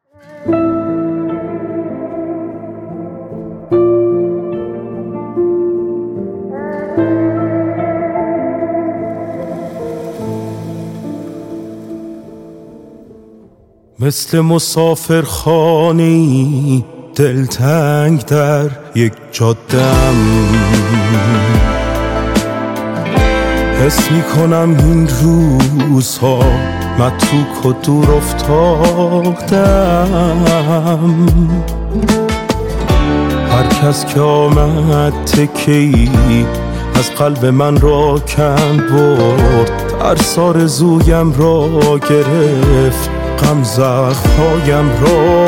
مثل مسافرخانه‌ای دلتنگ در یک جاده‌ام، حس میکنم این روزها متروک و دور افتادم. هر کس که آمد تکه‌ای از قلب من را کند برد، ترس آرزویم را گرفت، غم زخم‌هایم را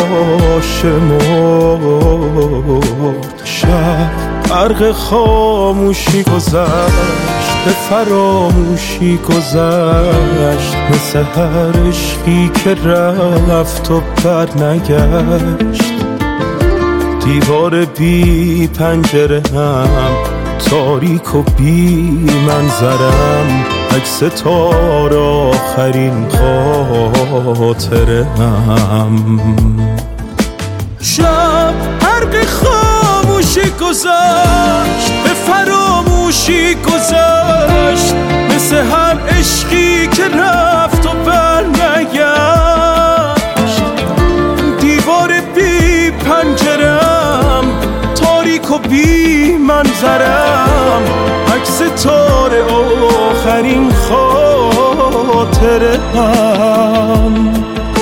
شمرد. شب غرق خاموشی گذشت، به فراموشی گذشت، مثل هر عشقی که رفت و برنگشت. دیوار بی پنجره هم تاریک و بی منظرم، عکس تار آخرین خاطره هم. شب غرق خاموشی گذشت، به فراموشی گذشت، مثل هر عشقی که رفت و برنگشت. دیوار بی پنجرم تاریک و بی منظرم، عکس تار آخرین خاطره هم.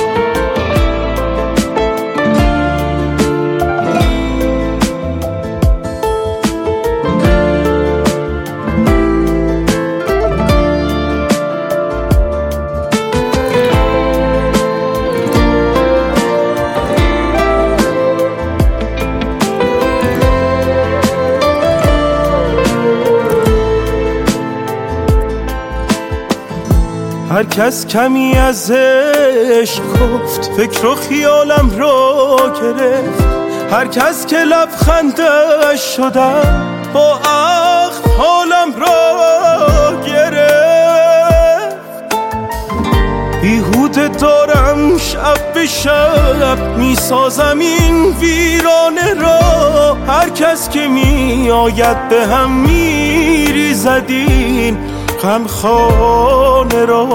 هر کس کمی از عشق گفت، فکر و خیالم را گرفت. هر کس که لبخندش شدم، با عقل حالم را گرفت. بیهوده دارم شب به شب میسازم این ویرانه را. هر کس که می آید به هم میریزد این غمخانه را.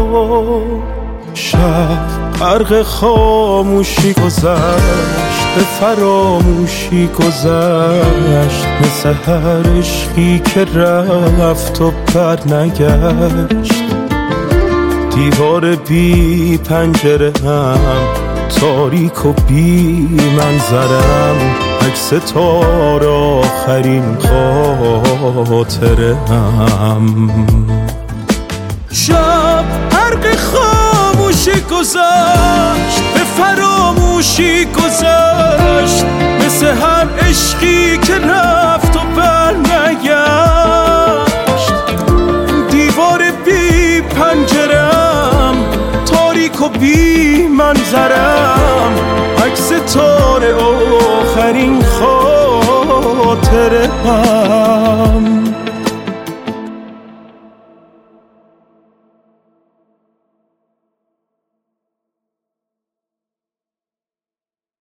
شب غرق خاموشی گذشت، به فراموشی گذشت، مثل هر عشقی که رفت و برنگشت. دیوار بی پنجره هم تاریک و بی منظرم، عکس تار آخرین خاطره هم. شب غرق خاموشی گذشت، به فراموشی گذشت، مثل هر عشقی که رفت و برنگشت. دیوار بی پنجرم تاریک و بی منظرم، عکس تار آخرین خاطره هم.